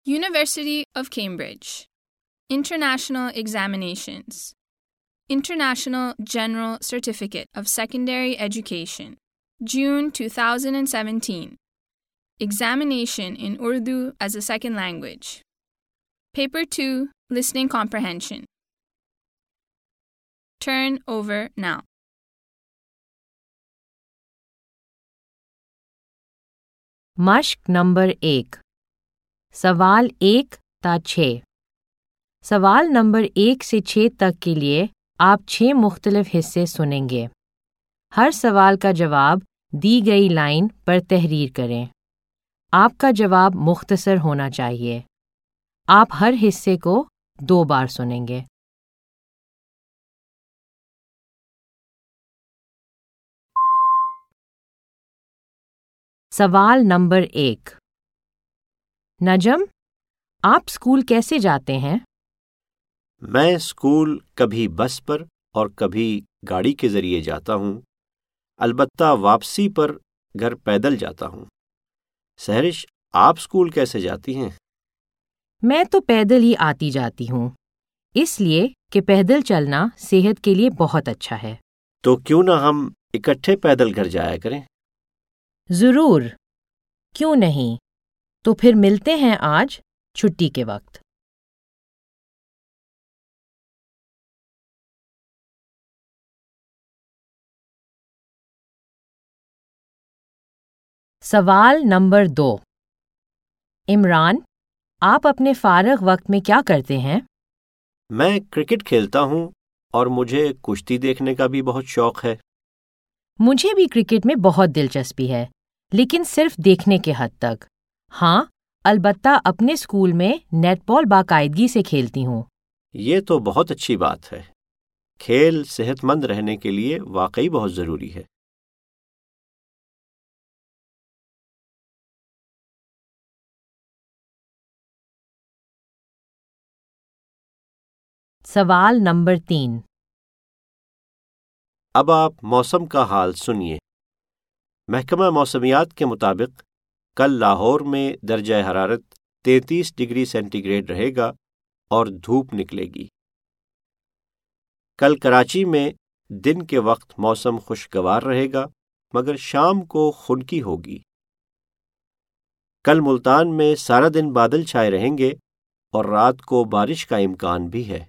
University of Cambridge. International examinations. International General Certificate of Secondary Education. June 2017. Examination in Urdu as a Second Language. Paper 2, Listening Comprehension. Turn over now. مشق number 1 سوال 1 تا 6 سوال number 1 سے 6 تک کے لیے آپ 6 مختلف حصے سنیں گے۔ ہر سوال کا جواب دی گئی لائن پر تحریر کریں۔ آپ کا جواب مختصر ہونا چاہیے۔ آپ ہر حصے کو 2 بار سنیں گے۔ سوال نمبر 1 نجم، آپ اسکول کیسے جاتے ہیں؟ میں اسکول کبھی بس پر اور کبھی گاڑی کے ذریعے جاتا ہوں، البتہ واپسی پر گھر پیدل جاتا ہوں۔ سہرش، آپ اسکول کیسے جاتی ہیں؟ میں تو پیدل ہی آتی جاتی ہوں، اس لیے کہ پیدل چلنا صحت کے لیے بہت اچھا ہے۔ تو کیوں نہ ہم اکٹھے پیدل گھر جایا کریں؟ ضرور، کیوں نہیں؟ تو پھر ملتے ہیں آج چھٹی کے وقت۔ سوال نمبر 2 عمران، آپ اپنے فارغ وقت میں کیا کرتے ہیں؟ میں کرکٹ کھیلتا ہوں اور مجھے کشتی دیکھنے کا بھی بہت شوق ہے۔ مجھے بھی کرکٹ میں بہت دلچسپی ہے، لیکن صرف دیکھنے کے حد تک۔ ہاں، البتہ اپنے اسکول میں نیٹ بال باقاعدگی سے کھیلتی ہوں۔ یہ تو بہت اچھی بات ہے۔ کھیل صحت مند رہنے کے لیے واقعی بہت ضروری ہے۔ سوال نمبر 3 اب آپ موسم کا حال سنیے۔ محکمہ موسمیات کے مطابق کل لاہور میں درجہ حرارت 33 ڈگری سینٹی گریڈ رہے گا اور دھوپ نکلے گی۔ کل کراچی میں دن کے وقت موسم خوشگوار رہے گا مگر شام کو خنکی ہوگی۔ کل ملتان میں سارا دن بادل چھائے رہیں گے اور رات کو بارش کا امکان بھی ہے۔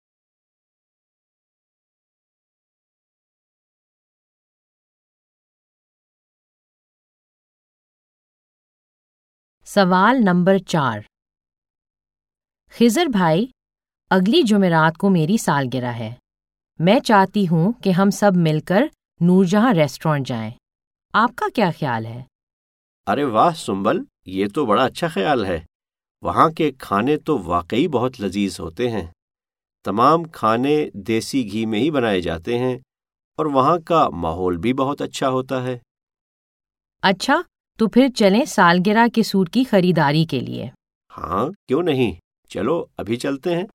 سوال نمبر 4 خضر بھائی، اگلی جمعرات کو میری سالگرہ ہے۔ میں چاہتی ہوں کہ ہم سب مل کر نور جہاں ریسٹورنٹ جائیں۔ آپ کا کیا خیال ہے؟ ارے واہ سنبل، یہ تو بڑا اچھا خیال ہے۔ وہاں کے کھانے تو واقعی بہت لذیذ ہوتے ہیں۔ تمام کھانے دیسی گھی میں ہی بنائے جاتے ہیں اور وہاں کا ماحول بھی بہت اچھا ہوتا ہے۔ اچھا، تو پھر چلیں سالگرہ کے سوٹ کی خریداری کے لیے۔ ہاں کیوں نہیں، چلو ابھی چلتے ہیں۔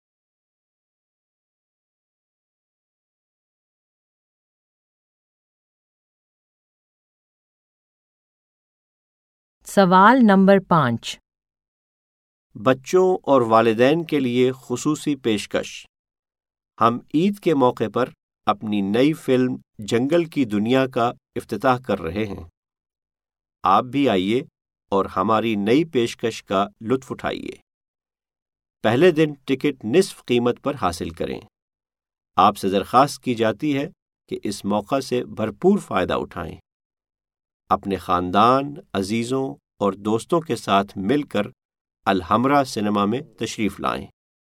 سوال نمبر 5 بچوں اور والدین کے لیے خصوصی پیشکش۔ ہم عید کے موقع پر اپنی نئی فلم جنگل کی دنیا کا افتتاح کر رہے ہیں۔ آپ بھی آئیے اور ہماری نئی پیشکش کا لطف اٹھائیے۔ پہلے دن ٹکٹ نصف قیمت پر حاصل کریں۔ آپ سے درخواست کی جاتی ہے کہ اس موقع سے بھرپور فائدہ اٹھائیں۔ اپنے خاندان، عزیزوں اور دوستوں کے ساتھ مل کر الحمرا سنیما میں تشریف لائیں۔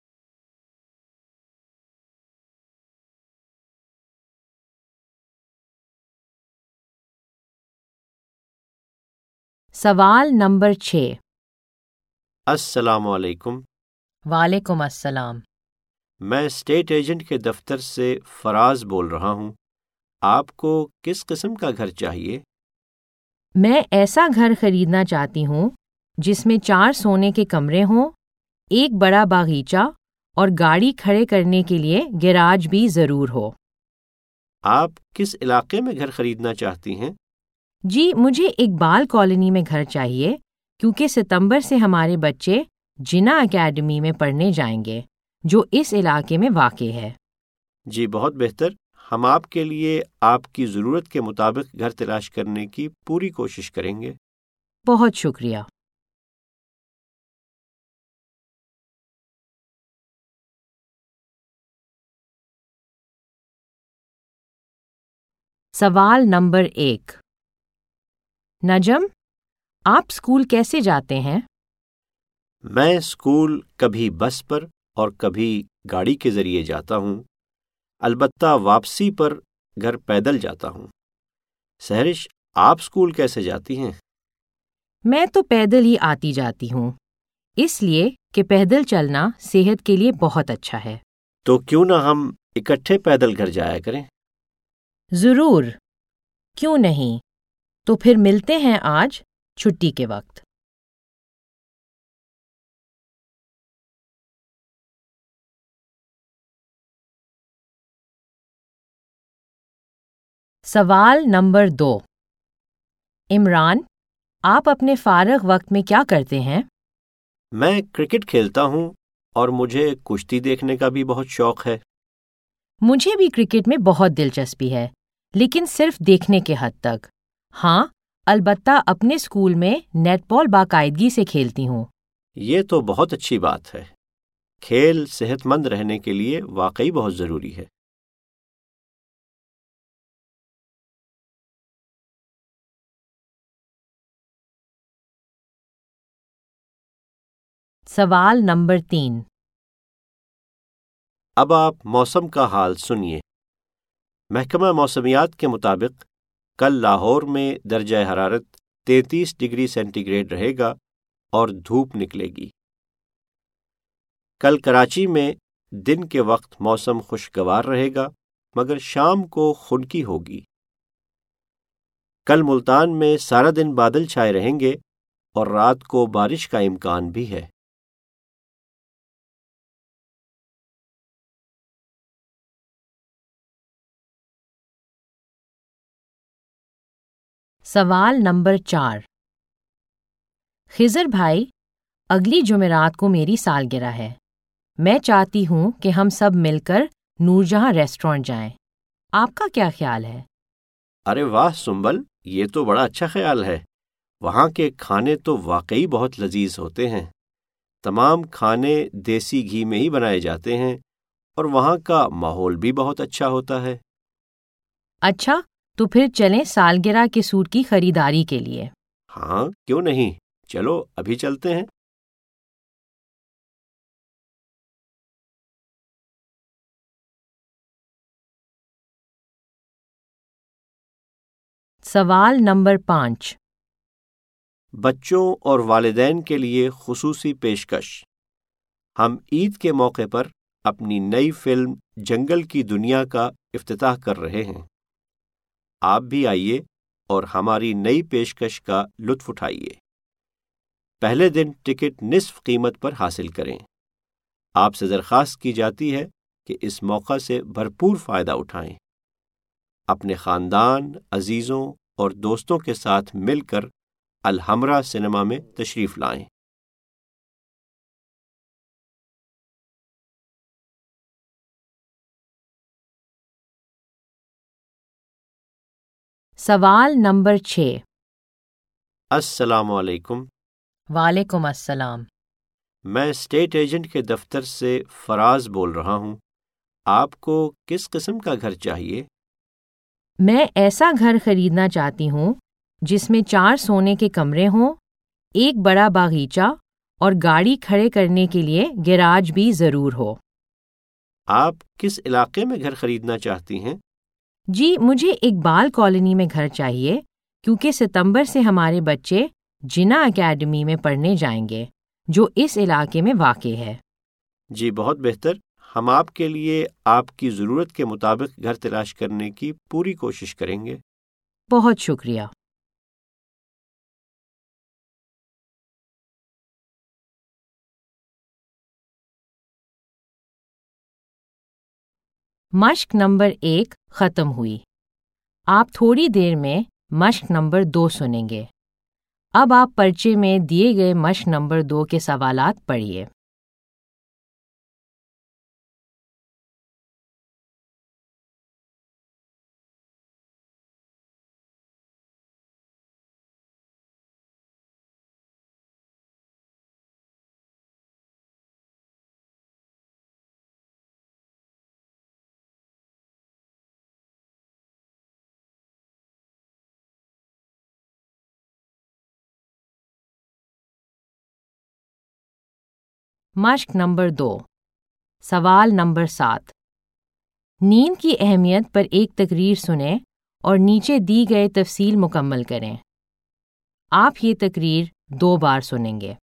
سوال نمبر 6 السلام علیکم۔ وعلیکم السلام۔ میں اسٹیٹ ایجنٹ کے دفتر سے فراز بول رہا ہوں۔ آپ کو کس قسم کا گھر چاہیے؟ میں ایسا گھر خریدنا چاہتی ہوں جس میں 4 سونے کے کمرے ہوں، ایک بڑا باغیچہ اور گاڑی کھڑے کرنے کے لیے گیراج بھی ضرور ہو۔ آپ کس علاقے میں گھر خریدنا چاہتی ہیں؟ جی، مجھے اقبال کالونی میں گھر چاہیے کیونکہ ستمبر سے ہمارے بچے جنا اکیڈمی میں پڑھنے جائیں گے جو اس علاقے میں واقع ہے۔ جی بہت بہتر، ہم آپ کے لیے آپ کی ضرورت کے مطابق گھر تلاش کرنے کی پوری کوشش کریں گے۔ بہت شکریہ۔ سوال نمبر 1۔ نجم، آپ اسکول کیسے جاتے ہیں؟ میں اسکول کبھی بس پر اور کبھی گاڑی کے ذریعے جاتا ہوں، البتہ واپسی پر گھر پیدل جاتا ہوں۔ سہرش، آپ اسکول کیسے جاتی ہیں؟ میں تو پیدل ہی آتی جاتی ہوں، اس لیے کہ پیدل چلنا صحت کے لیے بہت اچھا ہے۔ تو کیوں نہ ہم اکٹھے پیدل گھر جایا کریں؟ ضرور، کیوں نہیں؟ تو پھر ملتے ہیں آج چھٹی کے وقت۔ سوال نمبر 2۔ عمران، آپ اپنے فارغ وقت میں کیا کرتے ہیں؟ میں کرکٹ کھیلتا ہوں اور مجھے کشتی دیکھنے کا بھی بہت شوق ہے۔ مجھے بھی کرکٹ میں بہت دلچسپی ہے، لیکن صرف دیکھنے کے حد تک۔ ہاں، البتہ اپنے اسکول میں نیٹ بال باقاعدگی سے کھیلتی ہوں۔ یہ تو بہت اچھی بات ہے۔ کھیل صحت مند رہنے کے لیے واقعی بہت ضروری ہے۔ سوال نمبر 3۔ اب آپ موسم کا حال سنیے۔ محکمہ موسمیات کے مطابق کل لاہور میں درجہ حرارت 33 ڈگری سینٹی گریڈ رہے گا اور دھوپ نکلے گی۔ کل کراچی میں دن کے وقت موسم خوشگوار رہے گا مگر شام کو خنکی ہوگی۔ کل ملتان میں سارا دن بادل چھائے رہیں گے اور رات کو بارش کا امکان بھی ہے۔ سوال نمبر 4۔ خضر بھائی، اگلی جمعرات کو میری سالگرہ ہے۔ میں چاہتی ہوں کہ ہم سب مل کر نور جہاں ریسٹورنٹ جائیں۔ آپ کا کیا خیال ہے؟ ارے واہ سنبل، یہ تو بڑا اچھا خیال ہے۔ وہاں کے کھانے تو واقعی بہت لذیذ ہوتے ہیں۔ تمام کھانے دیسی گھی میں ہی بنائے جاتے ہیں اور وہاں کا ماحول بھی بہت اچھا ہوتا ہے۔ اچھا، تو پھر چلیں سالگرہ کے سوٹ کی خریداری کے لیے۔ ہاں کیوں نہیں، چلو ابھی چلتے ہیں۔ سوال نمبر 5۔ بچوں اور والدین کے لیے خصوصی پیشکش۔ ہم عید کے موقع پر اپنی نئی فلم جنگل کی دنیا کا افتتاح کر رہے ہیں۔ آپ بھی آئیے اور ہماری نئی پیشکش کا لطف اٹھائیے۔ پہلے دن ٹکٹ نصف قیمت پر حاصل کریں۔ آپ سے درخواست کی جاتی ہے کہ اس موقع سے بھرپور فائدہ اٹھائیں۔ اپنے خاندان، عزیزوں اور دوستوں کے ساتھ مل کر الحمرا سنیما میں تشریف لائیں۔ سوال نمبر 6۔ السلام علیکم، وعلیکم السلام۔ میں اسٹیٹ ایجنٹ کے دفتر سے فراز بول رہا ہوں۔ آپ کو کس قسم کا گھر چاہیے؟ میں ایسا گھر خریدنا چاہتی ہوں جس میں 4 سونے کے کمرے ہوں، ایک بڑا باغیچہ اور گاڑی کھڑے کرنے کے لیے گیراج بھی ضرور ہو۔ آپ کس علاقے میں گھر خریدنا چاہتی ہیں؟ جی، مجھے اقبال کالونی میں گھر چاہیے کیونکہ ستمبر سے ہمارے بچے جنا اکیڈمی میں پڑھنے جائیں گے جو اس علاقے میں واقع ہے۔ جی بہت بہتر، ہم آپ کے لیے آپ کی ضرورت کے مطابق گھر تلاش کرنے کی پوری کوشش کریں گے۔ بہت شکریہ۔ مشق نمبر 1 ختم ہوئی۔ آپ تھوڑی دیر میں مشق نمبر 2 سنیں گے۔ اب آپ پرچے میں دیے گئے مشق نمبر 2 کے سوالات پڑھیے۔ مشق نمبر 2، سوال نمبر 7۔ نیند کی اہمیت پر ایک تقریر سنیں اور نیچے دی گئے تفصیل مکمل کریں۔ آپ یہ تقریر 2 بار سنیں گے۔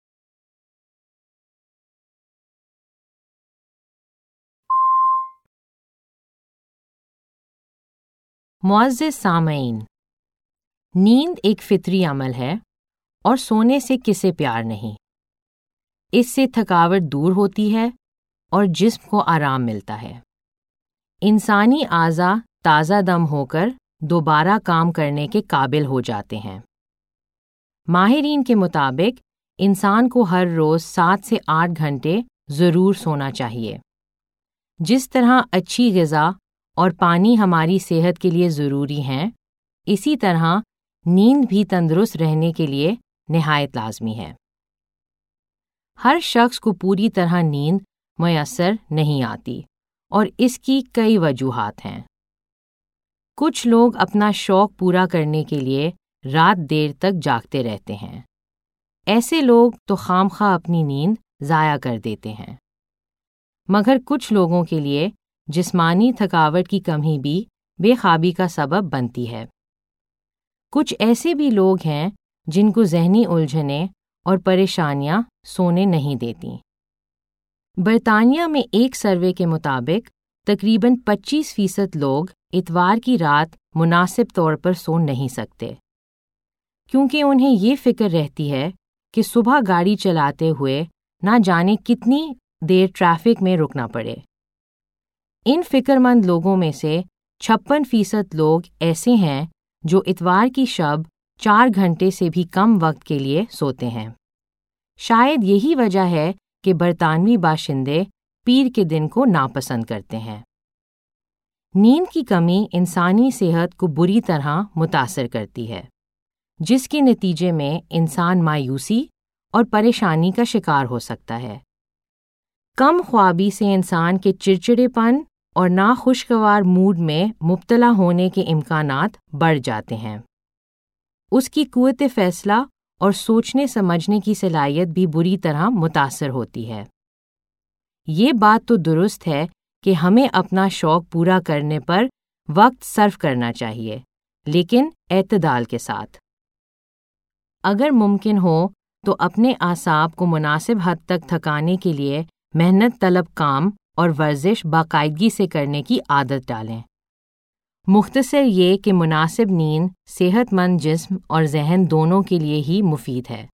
معزز سامعین، نیند ایک فطری عمل ہے اور سونے سے کسے پیار نہیں۔ اس سے تھکاوٹ دور ہوتی ہے اور جسم کو آرام ملتا ہے۔ انسانی اعضاء تازہ دم ہو کر دوبارہ کام کرنے کے قابل ہو جاتے ہیں۔ ماہرین کے مطابق انسان کو ہر روز 7 سے 8 گھنٹے ضرور سونا چاہیے۔ جس طرح اچھی غذا اور پانی ہماری صحت کے لیے ضروری ہیں، اسی طرح نیند بھی تندرست رہنے کے لیے نہایت لازمی ہے۔ ہر شخص کو پوری طرح نیند میسر نہیں آتی اور اس کی کئی وجوہات ہیں۔ کچھ لوگ اپنا شوق پورا کرنے کے لیے رات دیر تک جاگتے رہتے ہیں۔ ایسے لوگ تو خام خواہ اپنی نیند ضائع کر دیتے ہیں۔ مگر کچھ لوگوں کے لیے جسمانی تھکاوٹ کی کمی بھی بے خوابی کا سبب بنتی ہے۔ کچھ ایسے بھی لوگ ہیں جن کو ذہنی الجھنیں اور پریشانیاں سونے نہیں دیتیں۔ برطانیہ میں ایک سروے کے مطابق تقریباً 25% لوگ اتوار کی رات مناسب طور پر سو نہیں سکتے، کیونکہ انہیں یہ فکر رہتی ہے کہ صبح گاڑی چلاتے ہوئے نہ جانے کتنی دیر ٹریفک میں رکنا پڑے۔ ان فکر مند لوگوں میں سے 56% لوگ ایسے ہیں جو اتوار کی شب 4 گھنٹے سے بھی کم وقت کے لیے سوتے ہیں۔ شاید یہی وجہ ہے کہ برطانوی باشندے پیر کے دن کو ناپسند کرتے ہیں۔ نیند کی کمی انسانی صحت کو بری طرح متاثر کرتی ہے، جس کے نتیجے میں انسان مایوسی اور پریشانی کا شکار ہو سکتا ہے۔ کم خوابی سے انسان کے چڑچڑے پن اور ناخوشگوار موڈ میں مبتلا ہونے کے امکانات بڑھ جاتے ہیں۔ اس کی قوت فیصلہ اور سوچنے سمجھنے کی صلاحیت بھی بری طرح متاثر ہوتی ہے۔ یہ بات تو درست ہے کہ ہمیں اپنا شوق پورا کرنے پر وقت صرف کرنا چاہیے، لیکن اعتدال کے ساتھ۔ اگر ممکن ہو تو اپنے اعصاب کو مناسب حد تک تھکانے کے لیے محنت طلب کام اور ورزش باقاعدگی سے کرنے کی عادت ڈالیں۔ مختصر یہ کہ مناسب نیند صحت مند جسم اور ذہن دونوں کے لیے ہی مفید ہے۔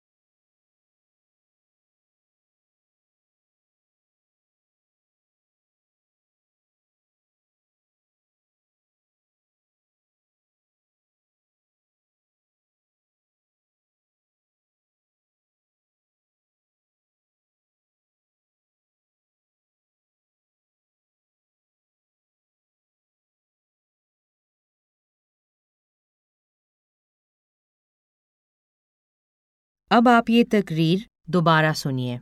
اب آپ یہ تقریر دوبارہ سنیے۔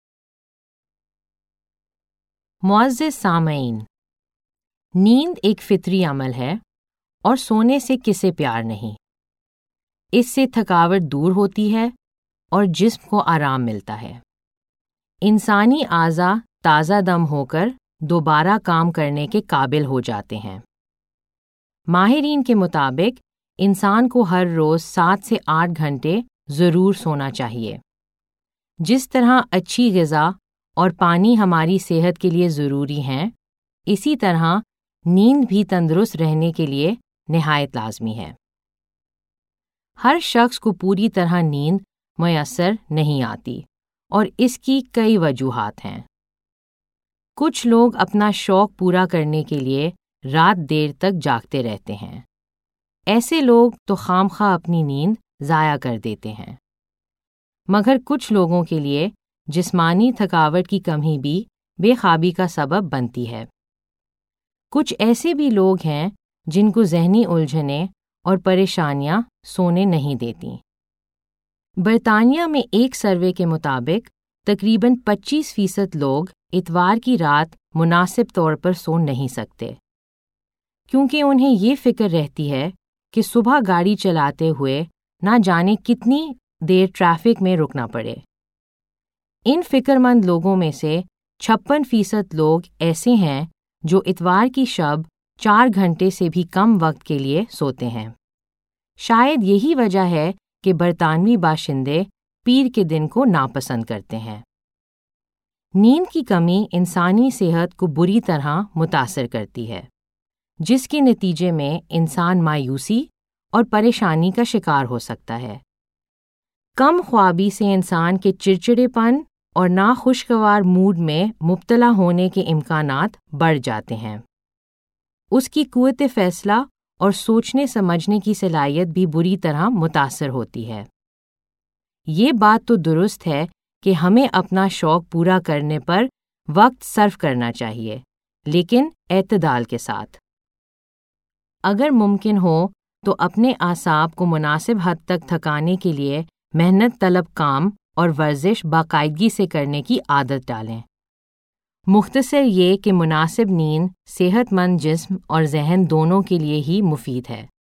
معزز سامعین، نیند ایک فطری عمل ہے اور سونے سے کسے پیار نہیں۔ اس سے تھکاوٹ دور ہوتی ہے اور جسم کو آرام ملتا ہے۔ انسانی اعضاء تازہ دم ہو کر دوبارہ کام کرنے کے قابل ہو جاتے ہیں۔ ماہرین کے مطابق انسان کو ہر روز 7 سے 8 گھنٹے ضرور سونا چاہیے۔ جس طرح اچھی غذا اور پانی ہماری صحت کے لیے ضروری ہیں، اسی طرح نیند بھی تندرست رہنے کے لیے نہایت لازمی ہے۔ ہر شخص کو پوری طرح نیند میسر نہیں آتی اور اس کی کئی وجوہات ہیں۔ کچھ لوگ اپنا شوق پورا کرنے کے لیے رات دیر تک جاگتے رہتے ہیں۔ ایسے لوگ تو خام خواہ اپنی نیند ضائع کر دیتے ہیں۔ مگر کچھ لوگوں کے لیے جسمانی تھکاوٹ کی کمی بھی بے خوابی کا سبب بنتی ہے۔ کچھ ایسے بھی لوگ ہیں جن کو ذہنی الجھنیں اور پریشانیاں سونے نہیں دیتیں۔ برطانیہ میں ایک سروے کے مطابق تقریباً 25% لوگ اتوار کی رات مناسب طور پر سو نہیں سکتے، کیونکہ انہیں یہ فکر رہتی ہے کہ صبح گاڑی چلاتے ہوئے نہ جانے کتنی دیر ٹریفک میں رکنا پڑے۔ ان فکر مند لوگوں میں سے 56% لوگ ایسے ہیں جو اتوار کی شب 4 گھنٹے سے بھی کم وقت کے لیے سوتے ہیں۔ شاید یہی وجہ ہے کہ برطانوی باشندے پیر کے دن کو ناپسند کرتے ہیں۔ نیند کی کمی انسانی صحت کو بری طرح متاثر کرتی ہے، جس کے نتیجے میں انسان مایوسی اور پریشانی کا شکار ہو سکتا ہے۔ کم خوابی سے انسان کے چڑچڑے پن اور ناخوشگوار موڈ میں مبتلا ہونے کے امکانات بڑھ جاتے ہیں۔ اس کی قوت فیصلہ اور سوچنے سمجھنے کی صلاحیت بھی بری طرح متاثر ہوتی ہے۔ یہ بات تو درست ہے کہ ہمیں اپنا شوق پورا کرنے پر وقت صرف کرنا چاہیے، لیکن اعتدال کے ساتھ۔ اگر ممکن ہو تو اپنے اعصاب کو مناسب حد تک تھکانے کے لیے محنت طلب کام اور ورزش باقاعدگی سے کرنے کی عادت ڈالیں۔ مختصر یہ کہ مناسب نیند صحت مند جسم اور ذہن دونوں کے لیے ہی مفید ہے۔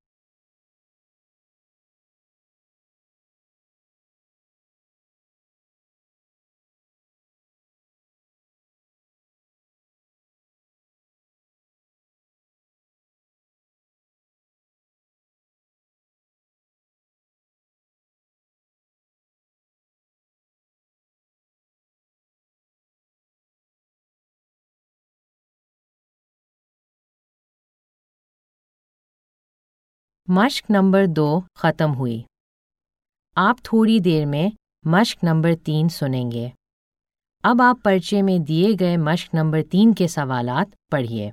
مشق نمبر 2 ختم ہوئی۔ آپ تھوڑی دیر میں مشق نمبر 3 سنیں گے۔ اب آپ پرچے میں دیے گئے مشق نمبر 3 کے سوالات پڑھیے۔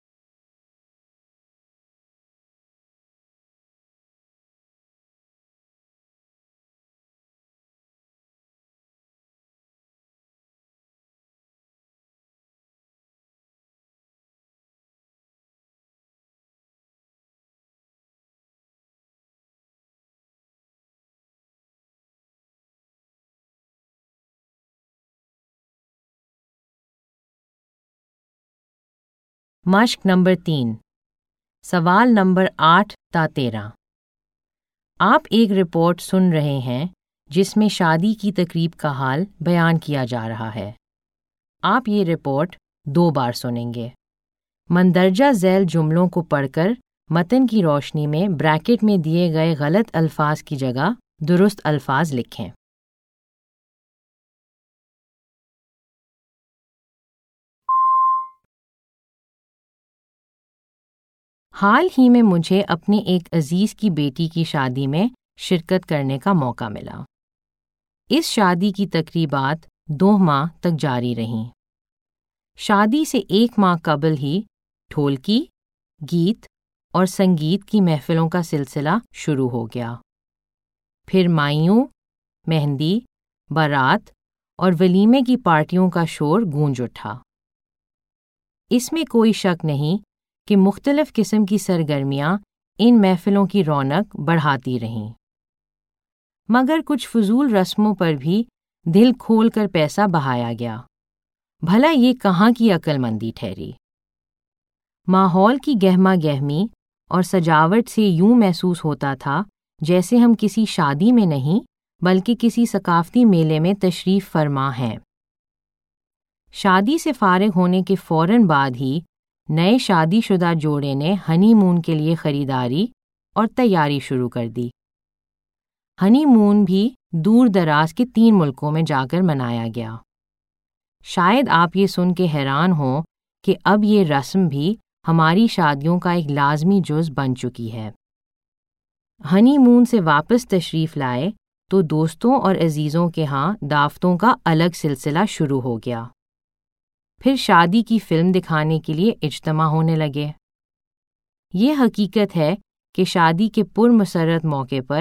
مشق نمبر 3، سوال نمبر 8 تا 13۔ آپ ایک رپورٹ سن رہے ہیں جس میں شادی کی تقریب کا حال بیان کیا جا رہا ہے۔ آپ یہ رپورٹ 2 بار سنیں گے۔ مندرجہ ذیل جملوں کو پڑھ کر متن کی روشنی میں بریکٹ میں دیے گئے غلط الفاظ کی جگہ درست الفاظ لکھیں۔ حال ہی میں مجھے اپنے ایک عزیز کی بیٹی کی شادی میں شرکت کرنے کا موقع ملا۔ اس شادی کی تقریبات 2 ماہ تک جاری رہیں۔ شادی سے 1 ماہ قبل ہی ڈھولکی، گیت اور سنگیت کی محفلوں کا سلسلہ شروع ہو گیا۔ پھر مائیوں، مہندی، بارات اور ولیمے کی پارٹیوں کا شور گونج اٹھا۔ اس میں کوئی شک نہیں کہ مختلف قسم کی سرگرمیاں ان محفلوں کی رونق بڑھاتی رہیں، مگر کچھ فضول رسموں پر بھی دل کھول کر پیسہ بہایا گیا۔ بھلا یہ کہاں کی عقل مندی ٹھہری؟ ماحول کی گہما گہمی اور سجاوٹ سے یوں محسوس ہوتا تھا جیسے ہم کسی شادی میں نہیں بلکہ کسی ثقافتی میلے میں تشریف فرما ہیں۔ شادی سے فارغ ہونے کے فوراً بعد ہی نئے شادی شدہ جوڑے نے ہنی مون کے لیے خریداری اور تیاری شروع کر دی۔ ہنی مون بھی دور دراز کے 3 ملکوں میں جا کر منایا گیا۔ شاید آپ یہ سن کے حیران ہوں کہ اب یہ رسم بھی ہماری شادیوں کا ایک لازمی جز بن چکی ہے۔ ہنی مون سے واپس تشریف لائے تو دوستوں اور عزیزوں کے ہاں دعوتوں کا الگ سلسلہ شروع ہو گیا۔ پھر شادی کی فلم دکھانے کے لیے اجتماع ہونے لگے۔ یہ حقیقت ہے کہ شادی کے پرمسرت موقع پر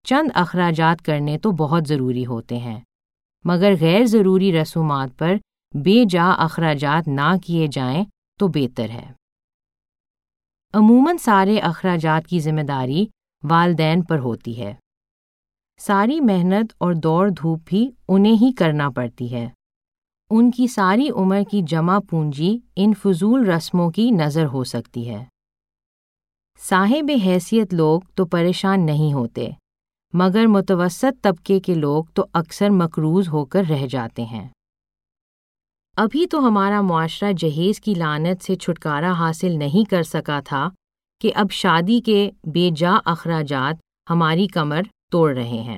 چند اخراجات کرنے تو بہت ضروری ہوتے ہیں، مگر غیر ضروری رسومات پر بے جا اخراجات نہ کیے جائیں تو بہتر ہے۔ عموماً سارے اخراجات کی ذمہ داری والدین پر ہوتی ہے۔ ساری محنت اور دوڑ دھوپ بھی انہیں ہی کرنا پڑتی ہے۔ ان کی ساری عمر کی جمع پونجی ان فضول رسموں کی نظر ہو سکتی ہے۔ صاحب حیثیت لوگ تو پریشان نہیں ہوتے، مگر متوسط طبقے کے لوگ تو اکثر مقروض ہو کر رہ جاتے ہیں۔ ابھی تو ہمارا معاشرہ جہیز کی لعنت سے چھٹکارا حاصل نہیں کر سکا تھا کہ اب شادی کے بے جا اخراجات ہماری کمر توڑ رہے ہیں۔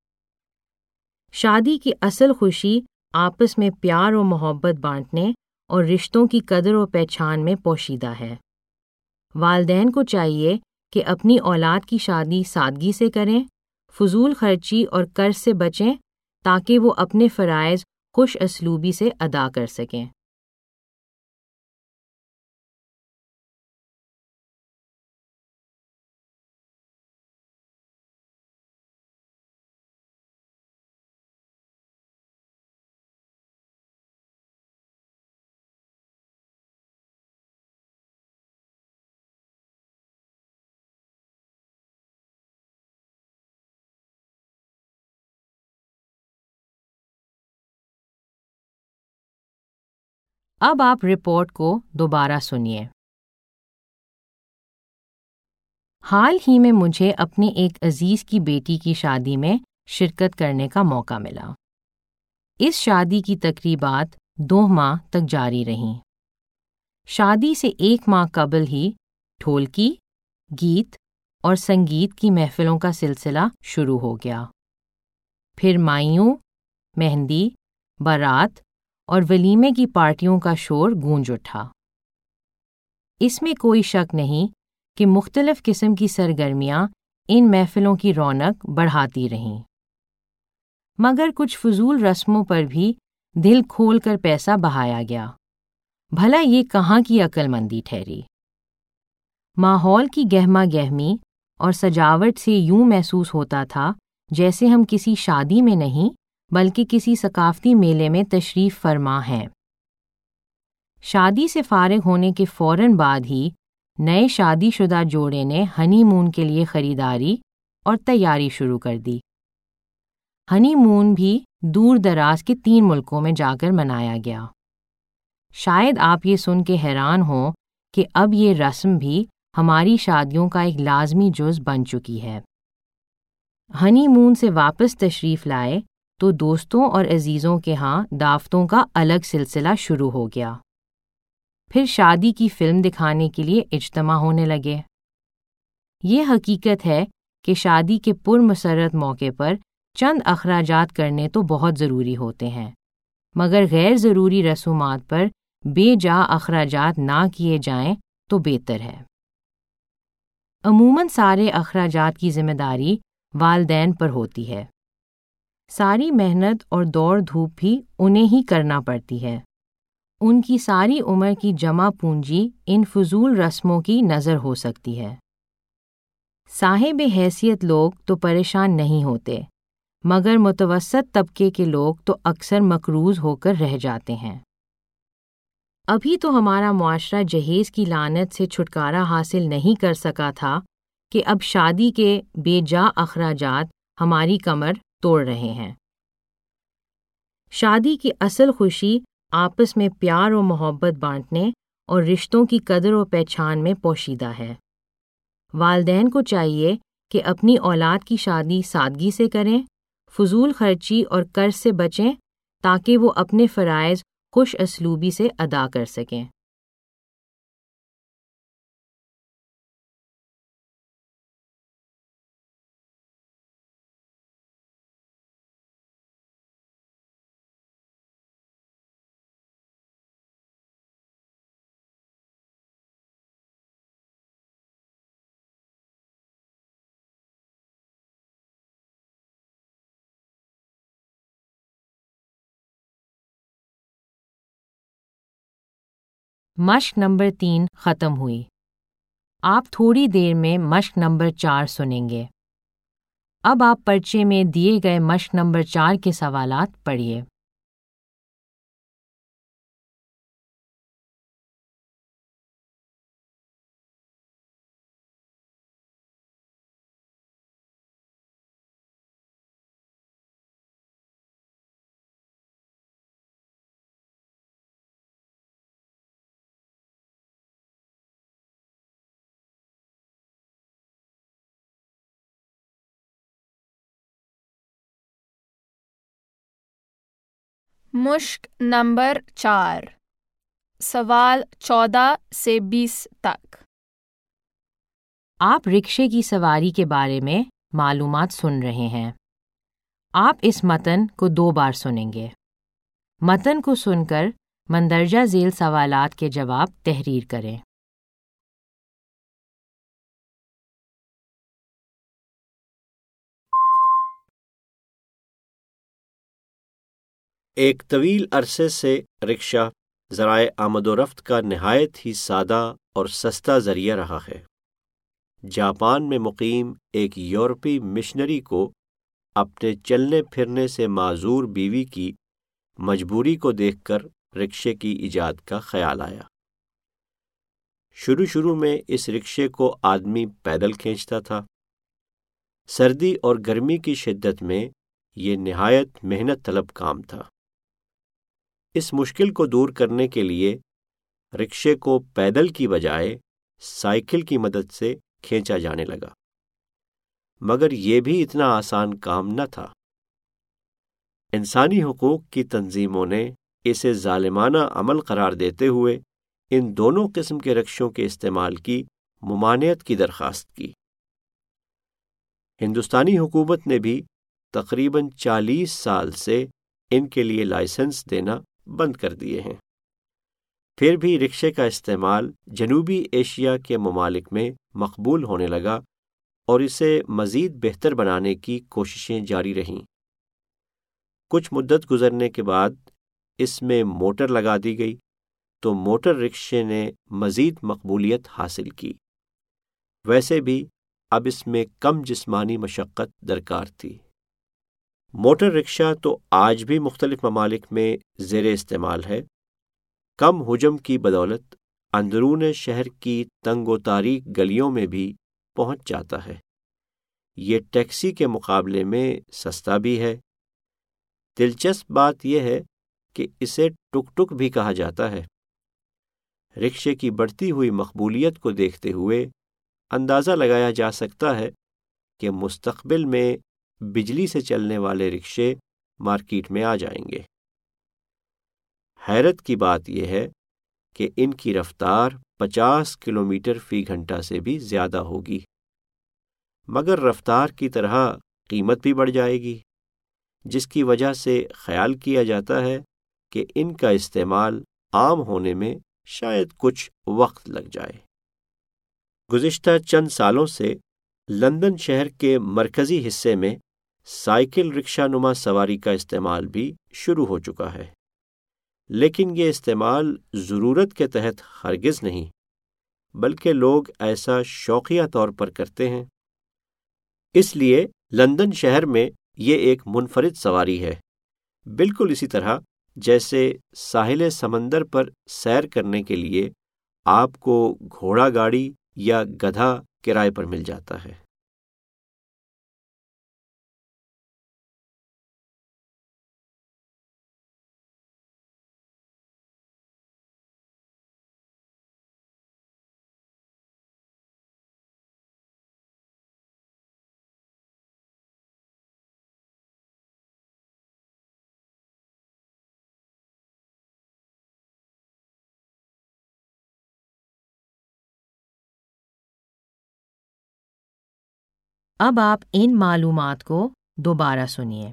شادی کی اصل خوشی آپس میں پیار و محبت بانٹنے اور رشتوں کی قدر و پہچان میں پوشیدہ ہے۔ والدین کو چاہیے کہ اپنی اولاد کی شادی سادگی سے کریں، فضول خرچی اور قرض سے بچیں تاکہ وہ اپنے فرائض خوش اسلوبی سے ادا کر سکیں۔ اب آپ رپورٹ کو دوبارہ سنیے۔ حال ہی میں مجھے اپنے ایک عزیز کی بیٹی کی شادی میں شرکت کرنے کا موقع ملا۔ اس شادی کی تقریبات 2 ماہ تک جاری رہیں۔ شادی سے 1 ماہ قبل ہی ڈھولکی، گیت اور سنگیت کی محفلوں کا سلسلہ شروع ہو گیا۔ پھر مائیوں، مہندی، بارات اور ولیمے کی پارٹیوں کا شور گونج اٹھا۔ اس میں کوئی شک نہیں کہ مختلف قسم کی سرگرمیاں ان محفلوں کی رونق بڑھاتی رہیں، مگر کچھ فضول رسموں پر بھی دل کھول کر پیسہ بہایا گیا۔ بھلا یہ کہاں کی عقل مندی ٹھہری؟ ماحول کی گہما گہمی اور سجاوٹ سے یوں محسوس ہوتا تھا جیسے ہم کسی شادی میں نہیں بلکہ کسی ثقافتی میلے میں تشریف فرما ہیں۔ شادی سے فارغ ہونے کے فوراً بعد ہی نئے شادی شدہ جوڑے نے ہنی مون کے لیے خریداری اور تیاری شروع کر دی۔ ہنی مون بھی دور دراز کے 3 ملکوں میں جا کر منایا گیا۔ شاید آپ یہ سن کے حیران ہوں کہ اب یہ رسم بھی ہماری شادیوں کا ایک لازمی جز بن چکی ہے۔ ہنی مون سے واپس تشریف لائے تو دوستوں اور عزیزوں کے ہاں دعوتوں کا الگ سلسلہ شروع ہو گیا۔ پھر شادی کی فلم دکھانے کے لیے اجتماع ہونے لگے۔ یہ حقیقت ہے کہ شادی کے پرمسرت موقع پر چند اخراجات کرنے تو بہت ضروری ہوتے ہیں، مگر غیر ضروری رسومات پر بے جا اخراجات نہ کیے جائیں تو بہتر ہے۔ عموماً سارے اخراجات کی ذمہ داری والدین پر ہوتی ہے۔ ساری محنت اور دوڑ دھوپ بھی انہیں ہی کرنا پڑتی ہے۔ ان کی ساری عمر کی جمع پونجی ان فضول رسموں کی نظر ہو سکتی ہے۔ صاحب حیثیت لوگ تو پریشان نہیں ہوتے، مگر متوسط طبقے کے لوگ تو اکثر مقروض ہو کر رہ جاتے ہیں۔ ابھی تو ہمارا معاشرہ جہیز کی لعنت سے چھٹکارا حاصل نہیں کر سکا تھا کہ اب شادی کے بے جا اخراجات ہماری کمر توڑ رہے ہیں۔ شادی کی اصل خوشی آپس میں پیار و محبت بانٹنے اور رشتوں کی قدر و پہچان میں پوشیدہ ہے۔ والدین کو چاہیے کہ اپنی اولاد کی شادی سادگی سے کریں، فضول خرچی اور قرض سے بچیں تاکہ وہ اپنے فرائض خوش اسلوبی سے ادا کر سکیں۔ مشق نمبر 3 ختم ہوئی۔ آپ تھوڑی دیر میں مشق نمبر 4 سنیں گے۔ اب آپ پرچے میں دیے گئے مشق نمبر 4 کے سوالات پڑھیے۔ مشق نمبر 4 سوال 14 سے 20 تک۔ آپ رکشے کی سواری کے بارے میں معلومات سن رہے ہیں۔ آپ اس متن کو 2 بار سنیں گے۔ متن کو سن کر مندرجہ ذیل سوالات کے جواب تحریر کریں۔ ایک طویل عرصے سے رکشہ ذرائع آمد و رفت کا نہایت ہی سادہ اور سستا ذریعہ رہا ہے۔ جاپان میں مقیم ایک یورپی مشنری کو اپنے چلنے پھرنے سے معذور بیوی کی مجبوری کو دیکھ کر رکشے کی ایجاد کا خیال آیا۔ شروع میں اس رکشے کو آدمی پیدل کھینچتا تھا۔ سردی اور گرمی کی شدت میں یہ نہایت محنت طلب کام تھا۔ اس مشکل کو دور کرنے کے لیے رکشے کو پیدل کی بجائے سائیکل کی مدد سے کھینچا جانے لگا، مگر یہ بھی اتنا آسان کام نہ تھا۔ انسانی حقوق کی تنظیموں نے اسے ظالمانہ عمل قرار دیتے ہوئے ان دونوں قسم کے رکشوں کے استعمال کی ممانعت کی درخواست کی۔ ہندوستانی حکومت نے بھی تقریباً 40 سال سے ان کے لیے لائسنس دینا بند کر دیے ہیں۔ پھر بھی رکشے کا استعمال جنوبی ایشیا کے ممالک میں مقبول ہونے لگا اور اسے مزید بہتر بنانے کی کوششیں جاری رہیں۔ کچھ مدت گزرنے کے بعد اس میں موٹر لگا دی گئی تو موٹر رکشے نے مزید مقبولیت حاصل کی۔ ویسے بھی اب اس میں کم جسمانی مشقت درکار تھی۔ موٹر رکشہ تو آج بھی مختلف ممالک میں زیر استعمال ہے۔ کم حجم کی بدولت اندرون شہر کی تنگ و تاریک گلیوں میں بھی پہنچ جاتا ہے۔ یہ ٹیکسی کے مقابلے میں سستا بھی ہے۔ دلچسپ بات یہ ہے کہ اسے ٹک ٹک بھی کہا جاتا ہے۔ رکشے کی بڑھتی ہوئی مقبولیت کو دیکھتے ہوئے اندازہ لگایا جا سکتا ہے کہ مستقبل میں بجلی سے چلنے والے رکشے مارکیٹ میں آ جائیں گے۔ حیرت کی بات یہ ہے کہ ان کی رفتار 50 کلومیٹر فی گھنٹہ سے بھی زیادہ ہوگی، مگر رفتار کی طرح قیمت بھی بڑھ جائے گی، جس کی وجہ سے خیال کیا جاتا ہے کہ ان کا استعمال عام ہونے میں شاید کچھ وقت لگ جائے۔ گزشتہ چند سالوں سے لندن شہر کے مرکزی حصے میں سائیکل رکشہ نما سواری کا استعمال بھی شروع ہو چکا ہے، لیکن یہ استعمال ضرورت کے تحت ہرگز نہیں، بلکہ لوگ ایسا شوقیہ طور پر کرتے ہیں۔ اس لیے لندن شہر میں یہ ایک منفرد سواری ہے، بالکل اسی طرح جیسے ساحل سمندر پر سیر کرنے کے لیے آپ کو گھوڑا گاڑی یا گدھا کرائے پر مل جاتا ہے۔ اب آپ ان معلومات کو دوبارہ سنیے۔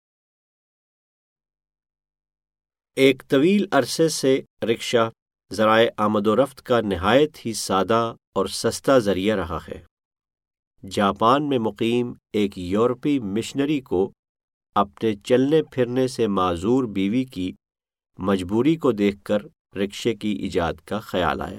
ایک طویل عرصے سے رکشہ ذرائع آمد و رفت کا نہایت ہی سادہ اور سستا ذریعہ رہا ہے۔ جاپان میں مقیم ایک یورپی مشنری کو اپنے چلنے پھرنے سے معذور بیوی کی مجبوری کو دیکھ کر رکشے کی ایجاد کا خیال آیا۔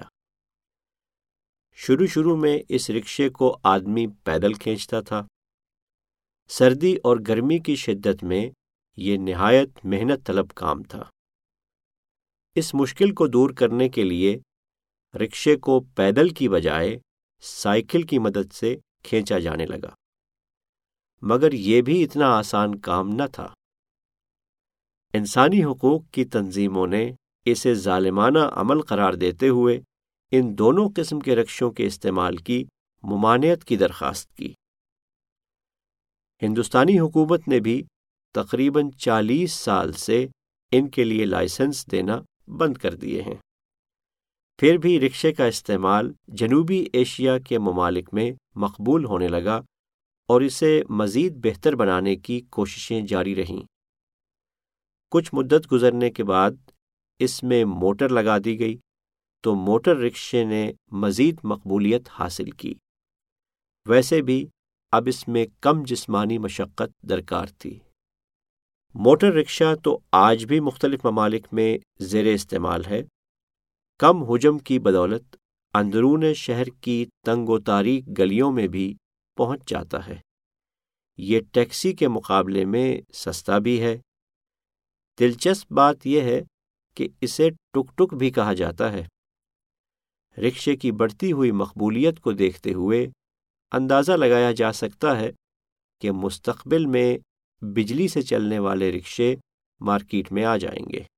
شروع میں اس رکشے کو آدمی پیدل کھینچتا تھا۔ سردی اور گرمی کی شدت میں یہ نہایت محنت طلب کام تھا۔ اس مشکل کو دور کرنے کے لیے رکشے کو پیدل کی بجائے سائیکل کی مدد سے کھینچا جانے لگا، مگر یہ بھی اتنا آسان کام نہ تھا۔ انسانی حقوق کی تنظیموں نے اسے ظالمانہ عمل قرار دیتے ہوئے ان دونوں قسم کے رکشوں کے استعمال کی ممانعت کی درخواست کی۔ ہندوستانی حکومت نے بھی تقریباً 40 سال سے ان کے لیے لائسنس دینا بند کر دیے ہیں۔ پھر بھی رکشے کا استعمال جنوبی ایشیا کے ممالک میں مقبول ہونے لگا اور اسے مزید بہتر بنانے کی کوششیں جاری رہیں۔ کچھ مدت گزرنے کے بعد اس میں موٹر لگا دی گئی تو موٹر رکشے نے مزید مقبولیت حاصل کی۔ ویسے بھی اب اس میں کم جسمانی مشقت درکار تھی۔ موٹر رکشہ تو آج بھی مختلف ممالک میں زیر استعمال ہے۔ کم حجم کی بدولت اندرون شہر کی تنگ و تاریک گلیوں میں بھی پہنچ جاتا ہے۔ یہ ٹیکسی کے مقابلے میں سستا بھی ہے۔ دلچسپ بات یہ ہے کہ اسے ٹک ٹک بھی کہا جاتا ہے۔ رکشے کی بڑھتی ہوئی مقبولیت کو دیکھتے ہوئے اندازہ لگایا جا سکتا ہے کہ مستقبل میں بجلی سے چلنے والے رکشے مارکیٹ میں آ جائیں گے۔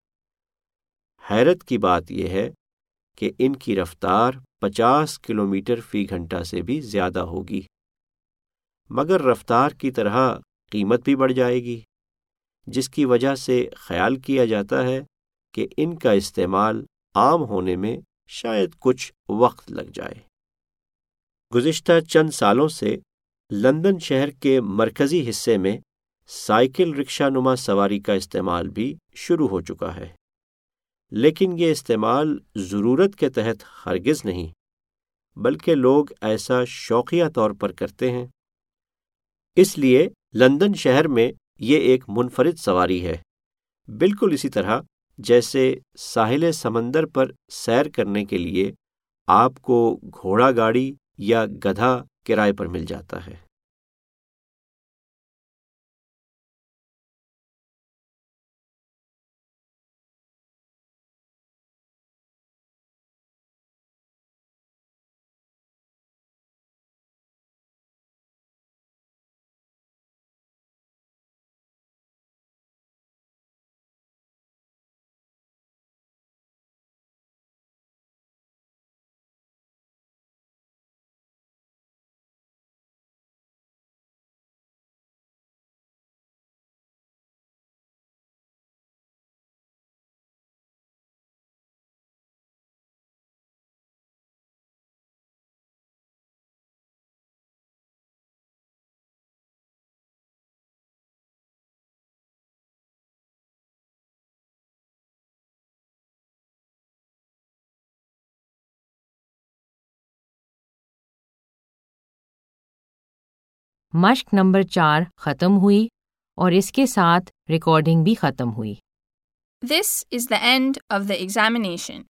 حیرت کی بات یہ ہے کہ ان کی رفتار 50 کلومیٹر فی گھنٹہ سے بھی زیادہ ہوگی، مگر رفتار کی طرح قیمت بھی بڑھ جائے گی، جس کی وجہ سے خیال کیا جاتا ہے کہ ان کا استعمال عام ہونے میں شاید کچھ وقت لگ جائے۔ گزشتہ چند سالوں سے لندن شہر کے مرکزی حصے میں سائیکل رکشہ نما سواری کا استعمال بھی شروع ہو چکا ہے، لیکن یہ استعمال ضرورت کے تحت ہرگز نہیں، بلکہ لوگ ایسا شوقیہ طور پر کرتے ہیں۔ اس لیے لندن شہر میں یہ ایک منفرد سواری ہے، بالکل اسی طرح جیسے ساحل سمندر پر سیر کرنے کے لیے آپ کو گھوڑا گاڑی یا گدھا کرائے پر مل جاتا ہے۔ مشق نمبر 4 ختم ہوئی اور اس کے ساتھ ریکارڈنگ بھی ختم ہوئی۔ This is the end of the examination.